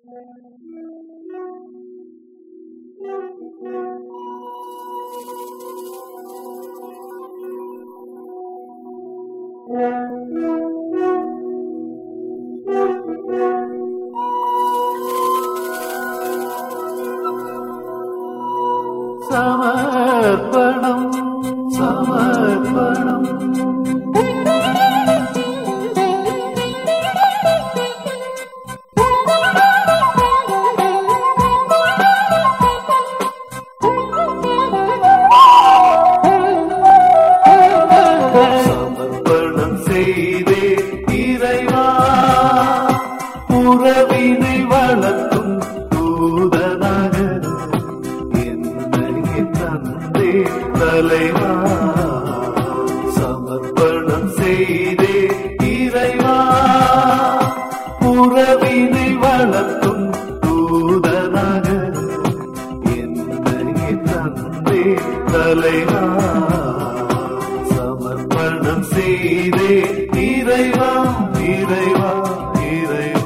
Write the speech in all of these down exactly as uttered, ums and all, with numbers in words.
சமர்ப்பணம் சமர்ப்பணம் சமர்ப்பணம் செய்தே இறைவா உறவினை வளர்க்கும் தூதனாக என்னை தந்தே தலைவா. சமர்ப்பணம் செய்தே இறைவா உறவினை வளர்க்கும் தூதனாக என்னை தந்தே தலைவா. சமர்ப்பணம் செய்தே இறைவா இறைவா இறைவா.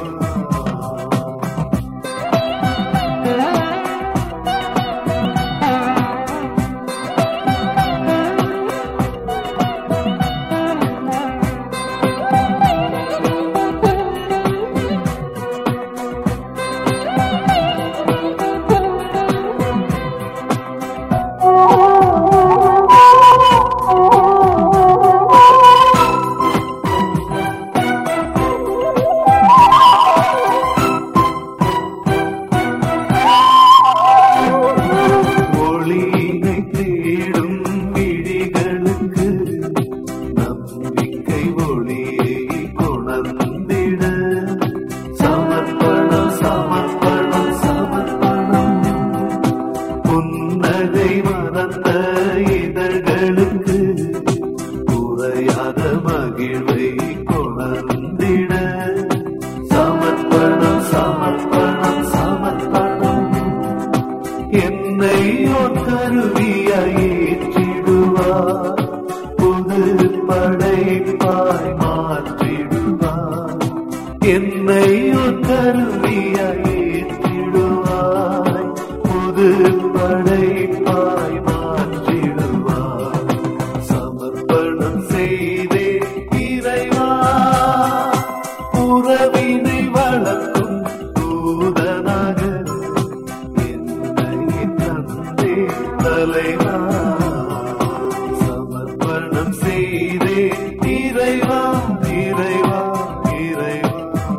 இதழ்களுக்கு குறையாத மகிழ்வை கொணர்ந்திட சமர்ப்பணம் சமர்ப்பணம் சமர்ப்பணம். என்னை ஒரு கருவியாய் ஏற்றிடுவார், புது படைப்பாய் மாற்றிடுவார். என்னை ஒரு கருவியாய் ஏற்றிடுவாய், புது படைப்பாய் மாற்றிடுவார். சமர்ப்பணம் செய்தே இறைவா உறவினை வளர்க்கும் தூதனாக என்னை தந்தே தலைவா. சமர்ப்பணம் செய்தே இறைவா இறைவா இறைவா.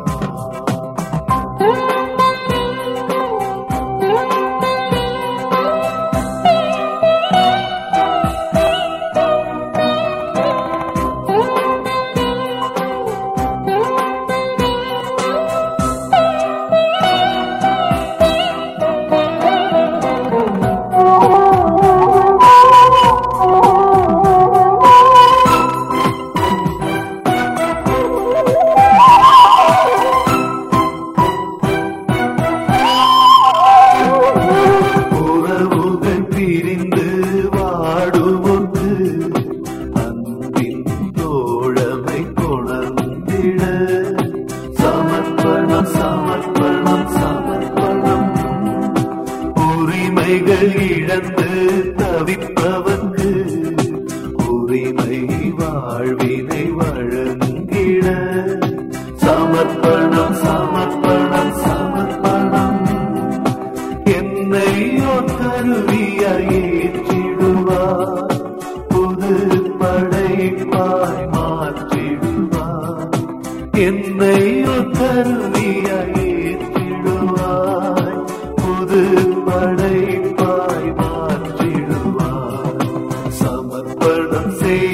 உரிமைகள் இழந்து தவிப்பவர்க்கு உரிமை வாழ்வினை வழங்கிட சமர்ப்பணம் சமர்ப்பணம் சமர்ப்பணம். என்னை ஒரு கருவியாய் ஏற்றிடுவார், புது படைப்பாய் மாற்றிடுவார். என்னை ஒரு கருவியாய் ஏற்றிடுவாய், புது படைப்பாய் மாற்றிடுவார். சமர்ப்பணம் செய்